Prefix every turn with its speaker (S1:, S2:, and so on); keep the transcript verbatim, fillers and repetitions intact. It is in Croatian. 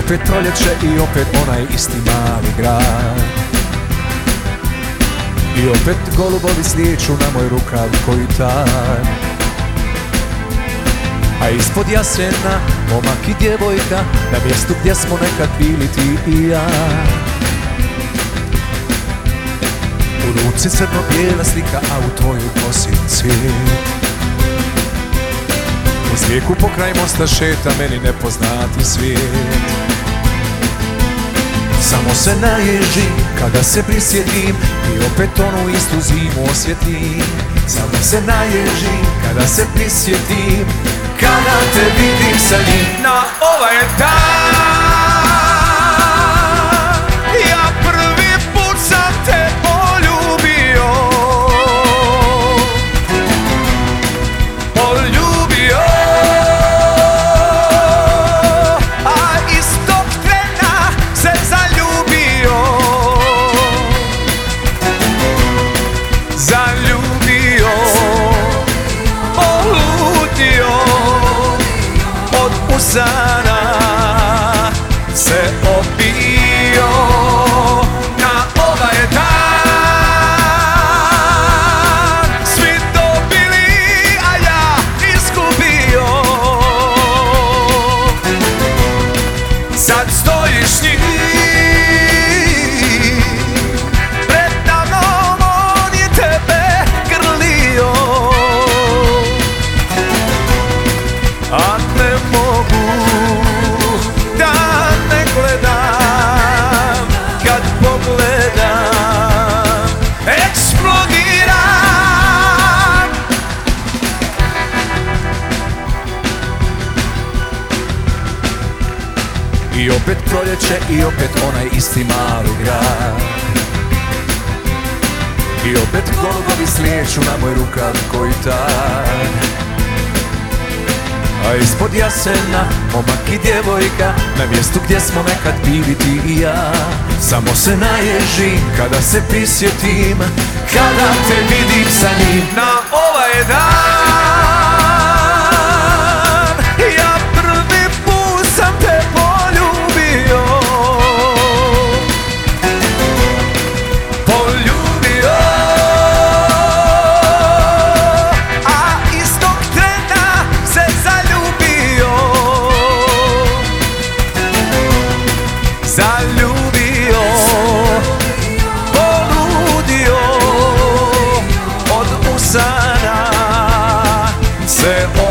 S1: opet proljeće i opet onaj isti mali grad. I opet golubovi slijeću na moj rukav koji tad. A ispod jasena momak i djevojka, na mjestu gdje smo nekad bili ti i ja. U ruci crno-bijela slika, a u tvojoj kosi cvijet. Uz rijeku pokraj mosta šeta meni nepoznati svijet. Samo se naježim kada se prisjetim i opet onu istu zimu osjetim. Samo se naježim kada se prisjetim, kada te vidim sa njim. Na ovaj dan ja prvi put sam te poljubio, poljubio, a istog trena se zaljubio, zaljubio, poludio, od usana se opio. Na ovaj dan svi dobili, a ja izgubio. Sad stojiš s njim pred mnom, on je tebe grlio, a ne mogu da ne gledam. Kad pogledam, eksplodiram. I opet proljeće i opet onaj isti mali grad. I opet golubovi slijeću na moj rukav koji tad. A ispod jasena momak i djevojka, na mjestu gdje smo nekad bili ti i ja. Samo se naježim kada se prisjetim, kada te vidim sa njim. Na ovaj dan ja prvi put sam te poljubio, poljubio, a istog trena se zaljubio, zaljubio, poludio, od usana se